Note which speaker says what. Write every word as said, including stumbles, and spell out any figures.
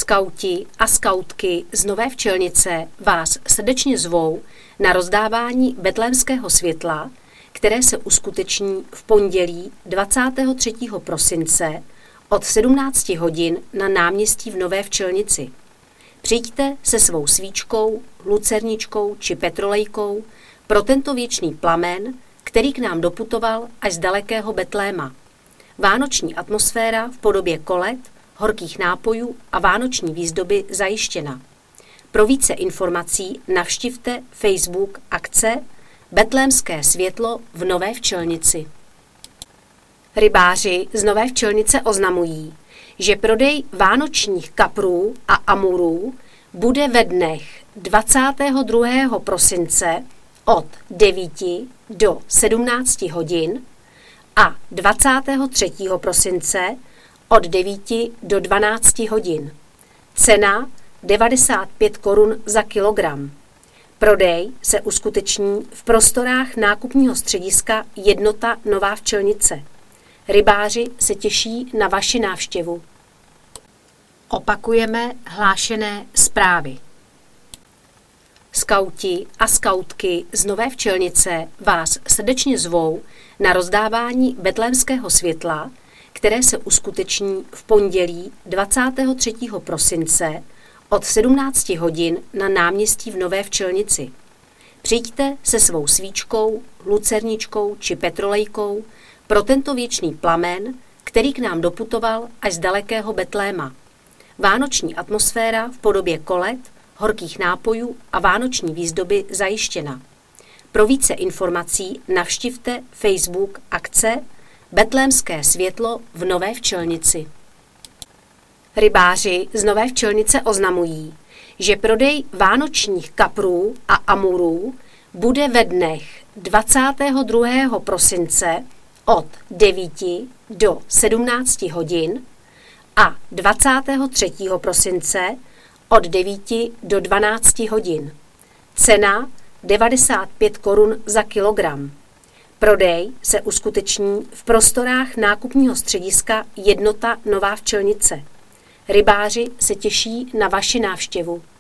Speaker 1: Skauti a skautky z Nové Včelnice vás srdečně zvou na rozdávání betlémského světla, které se uskuteční v pondělí dvacátého třetího prosince od sedmnácti hodin na náměstí v Nové Včelnici. Přijďte se svou svíčkou, lucerničkou či petrolejkou pro tento věčný plamen, který k nám doputoval až z dalekého Betléma. Vánoční atmosféra v podobě kolet, horkých nápojů a vánoční výzdoby zajištěna. Pro více informací navštivte Facebook akce Betlémské světlo v Nové Včelnici. Rybáři z Nové Včelnice oznamují, že prodej vánočních kaprů a amurů bude ve dnech dvacátého druhého prosince od devíti do sedmnácti hodin a dvacátého třetího prosince od devíti do dvanácti hodin. Cena devadesát pět korun za kilogram. Prodej se uskuteční v prostorách nákupního střediska Jednota Nová Včelnice. Rybáři se těší na vaši návštěvu. Opakujeme hlášené zprávy. Skauti a skautky z Nové Včelnice vás srdečně zvou na rozdávání betlémského světla, které se uskuteční v pondělí dvacátého třetího prosince od sedmnácti hodin na náměstí v Nové Včelnici. Přijďte se svou svíčkou, lucerničkou či petrolejkou pro tento věčný plamen, který k nám doputoval až z dalekého Betléma. Vánoční atmosféra v podobě kolet, horkých nápojů a vánoční výzdoby zajištěna. Pro více informací navštivte Facebook akce Betlémské světlo v Nové Včelnici. Rybáři z Nové Včelnice oznamují, že prodej vánočních kaprů a amurů bude ve dnech dvacátého druhého prosince od devíti do sedmnácti hodin a dvacátého třetího prosince od devíti do dvanácti hodin. Cena devadesát pět korun za kilogram. Prodej se uskuteční v prostorách nákupního střediska Jednota Nová Včelnice. Rybáři se těší na vaši návštěvu.